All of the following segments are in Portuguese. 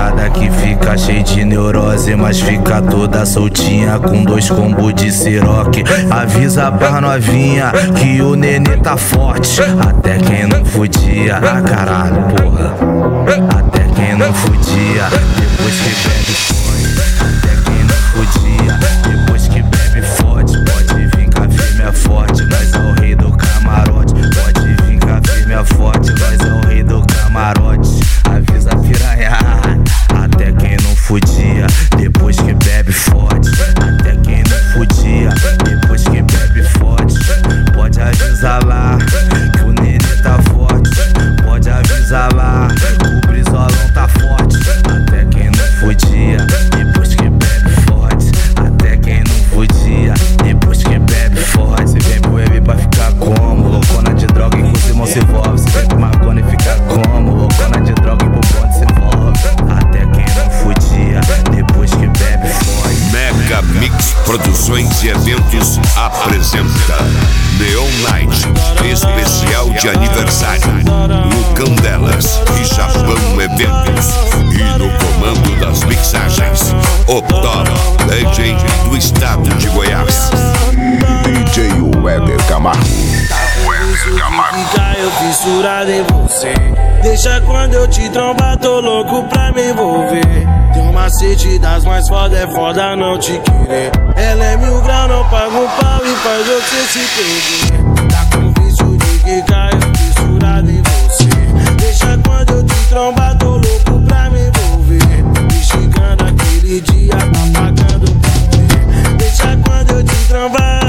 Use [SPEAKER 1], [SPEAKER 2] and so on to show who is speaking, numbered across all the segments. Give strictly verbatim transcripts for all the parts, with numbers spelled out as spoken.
[SPEAKER 1] safada que fica cheia de neurose, mas fica toda soltinha com dois combos de siroque. Avisa pra novinha que o nenê tá forte, até quem não fudia. Ah, caralho, porra. Até quem não fudia, depois que bebe fode. Até quem não fudia, depois que bebe fode. Pode vir cá firme é forte, nós é o rei do camarote. Pode vir cá firme é forte, nós é o rei do camarote. Avisa piranha, até quem não fudia, depois que bebe fode. Até quem não fudia, depois que bebe fode. Pode avisar lá que o nenê tá forte. Pode avisar lá que o brizolão tá forte. Até quem não fudia, depois que bebe fode. Até quem não fudia, depois que bebe fode. Se vem pro bebê pra ficar como? Loucona de droga e com os irmãos se envolve. Se vem pro marcona e fica como? Loucona de droga e pro bonde se envolve. Até quem não fudia, depois que bebe fode.
[SPEAKER 2] Mega Mix Produções e Eventos apresenta Neon Night, especial de aniversário. Lucão Delas e Japão Eventos. E no comando das mixagens, o top D J do estado de Goiás, D J Weber Camargo. Weber Camargo.
[SPEAKER 3] Eu fissurado em você. Deixa quando eu te trombar, tô louco pra me envolver. Tem um macete das mais foda, é foda não te querer. Ela é mil grau, não paga um pau e faz você se perder. Tá com vício de que cai, eu fissurado em você. Deixa quando eu te trombar, tô louco pra me envolver. Me xingando aquele dia, tá pagando pra ver. Deixa quando eu te trombar.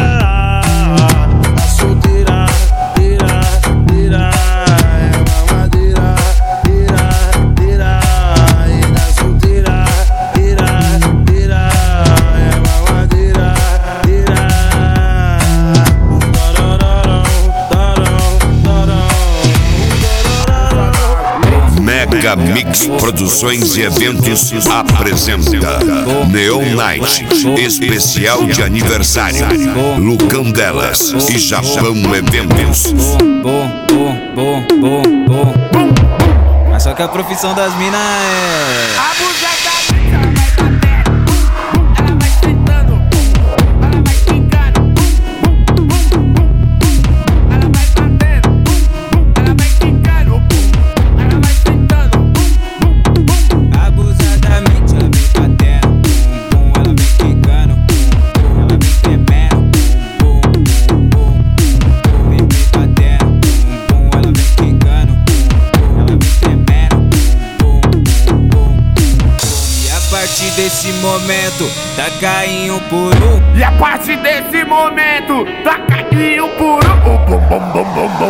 [SPEAKER 3] Tá solteira, deira, deira. É mamadeira, deira, deira. E tá solteira, deira, deira. É mamadeira, deira.
[SPEAKER 2] Mega Mix Produções e Eventos apresenta Neon Night, especial de aniversário. Lucão Delas e Japão Eventos.
[SPEAKER 4] Mas só que a profissão das minas é
[SPEAKER 5] abusar.
[SPEAKER 4] Desse momento, taca em um por um.
[SPEAKER 5] E a partir desse momento, taca em um por um.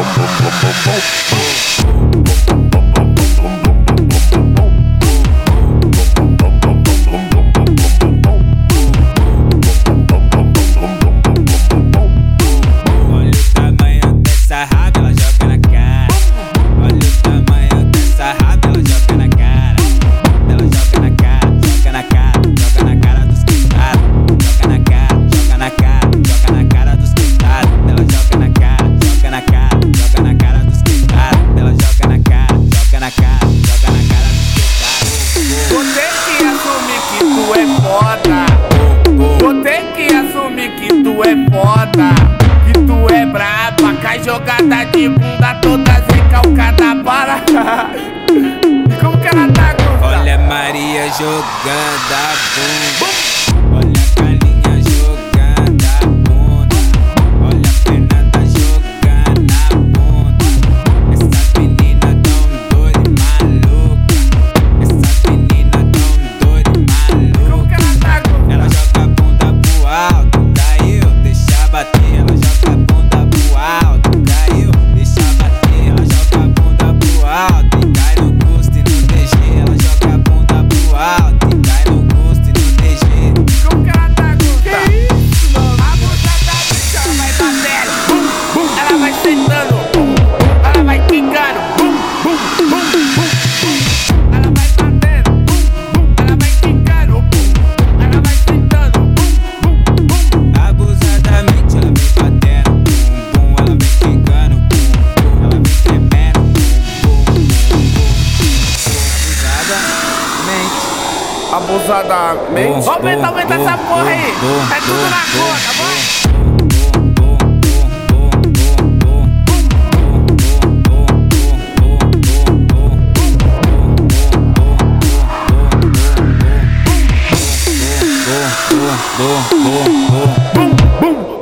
[SPEAKER 4] Olha o tamanho dessa raba, ela joga na cara. Olha o tamanho dessa raba, ela joga na cara. Ela joga na cara. Joga na cara, joga na cara dos quitados. Joga na cara, joga na cara, joga na cara dos quitados. Ela joga na cara, joga na cara, joga na cara dos quitados. Ela joga na cara, joga na cara, joga na cara dos quitados.
[SPEAKER 5] Vou ter que assumir que tu é foda. Vou ter que assumir que tu é foda. Que tu é braba, cai jogada de bunda toda recalcada para. E como que ela tá, Gusta?
[SPEAKER 4] Olha Maria jogando a bunda. Olha a Carlinha jogando a bunda. Olha a Fernanda jogando a bunda. Essa menina tão doida e maluca. Essa menina tão doida e maluca.
[SPEAKER 5] Como que ela tá, Gusta?
[SPEAKER 4] Ela joga a bunda pro alto, caiu, deixa bater. Ela joga a bunda pro alto, caiu, deixa bater. Ela joga a bunda pro alto e cai no custo e no D G. Ela joga a bunda pro alto e cai no custo e no D G.
[SPEAKER 5] abusadamente. Vamos aumenta, aumenta essa porra aí. É tudo na conta, vamos.
[SPEAKER 4] Boom, boom, boom.